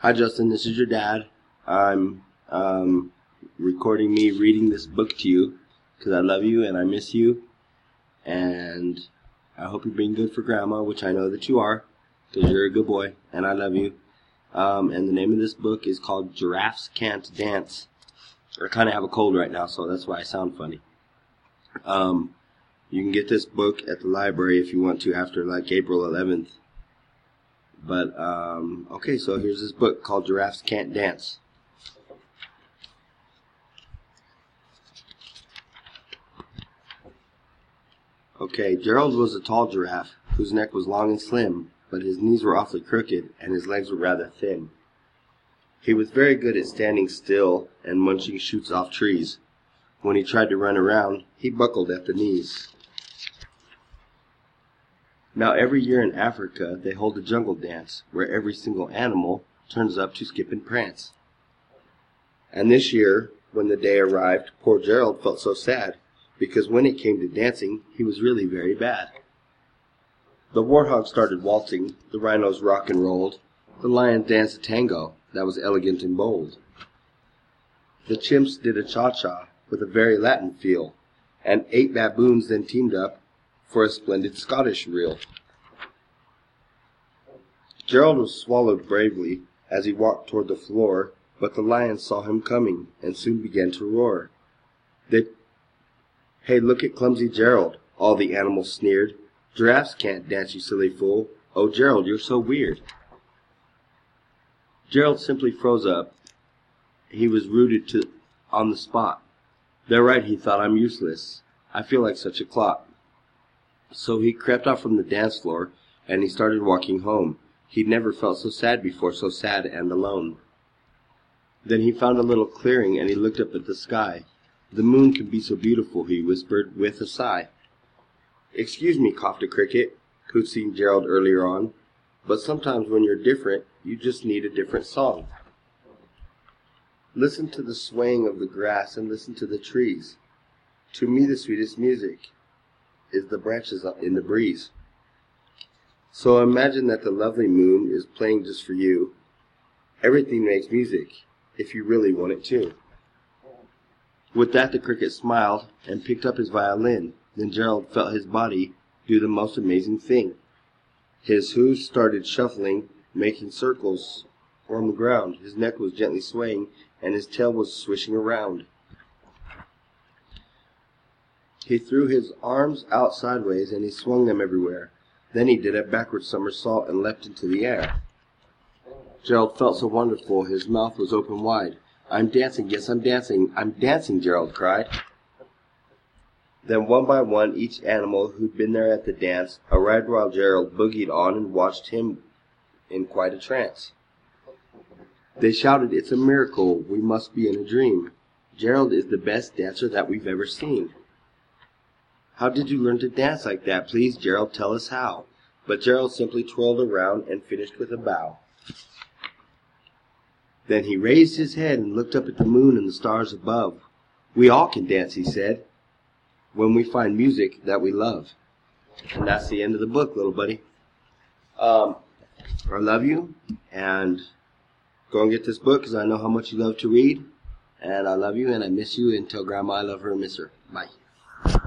Hi Justin, this is your dad. I'm recording me reading this book to you because I love you and I miss you, and I hope you're being good for Grandma, which I know that you are because you're a good boy and I love you. And the name of this book is called Giraffes Can't Dance. I kind of have a cold right now, so that's why I sound funny. You can get this book at the library if you want to after like April 11th. But, okay, so here's this book called Giraffes Can't Dance. Okay, Gerald was a tall giraffe whose neck was long and slim, but his knees were awfully crooked and his legs were rather thin. He was very good at standing still and munching shoots off trees. When he tried to run around, he buckled at the knees. Now every year in Africa they hold a jungle dance where every single animal turns up to skip and prance. And this year, when the day arrived, poor Gerald felt so sad, because when it came to dancing, he was really very bad. The warthog started waltzing, the rhinos rock and rolled, the lion danced a tango that was elegant and bold. The chimps did a cha-cha with a very Latin feel, and 8 baboons then teamed up for a splendid Scottish reel. Gerald was swallowed bravely as he walked toward the floor, but the lions saw him coming and soon began to roar. Hey, look at clumsy Gerald, all the animals sneered. Giraffes can't dance, you silly fool. Oh, Gerald, you're so weird. Gerald simply froze up. He was rooted on the spot. They're right, he thought, I'm useless. I feel like such a clot. So he crept off from the dance floor, and he started walking home. He'd never felt so sad before, so sad and alone. Then he found a little clearing, and he looked up at the sky. The moon can be so beautiful, he whispered with a sigh. Excuse me, coughed a cricket, who'd seen Gerald earlier on, but sometimes when you're different, you just need a different song. Listen to the swaying of the grass and listen to the trees. To me the sweetest music is the branches in the breeze. So imagine that the lovely moon is playing just for you. Everything makes music, if you really want it to. With that the cricket smiled and picked up his violin. Then Gerald felt his body do the most amazing thing. His hooves started shuffling, making circles on the ground. His neck was gently swaying, and his tail was swishing around. He threw his arms out sideways, and he swung them everywhere. Then he did a backward somersault and leapt into the air. Gerald felt so wonderful, his mouth was open wide. I'm dancing, yes, I'm dancing, Gerald cried. Then one by one, each animal who'd been there at the dance arrived while Gerald boogied on and watched him in quite a trance. They shouted, it's a miracle, we must be in a dream. Gerald is the best dancer that we've ever seen. How did you learn to dance like that? Please, Gerald, tell us how. But Gerald simply twirled around and finished with a bow. Then he raised his head and looked up at the moon and the stars above. We all can dance, he said, when we find music that we love. And that's the end of the book, little buddy. I love you, and go and get this book because I know how much you love to read. And I love you, and I miss you until Grandma I love her and miss her. Bye.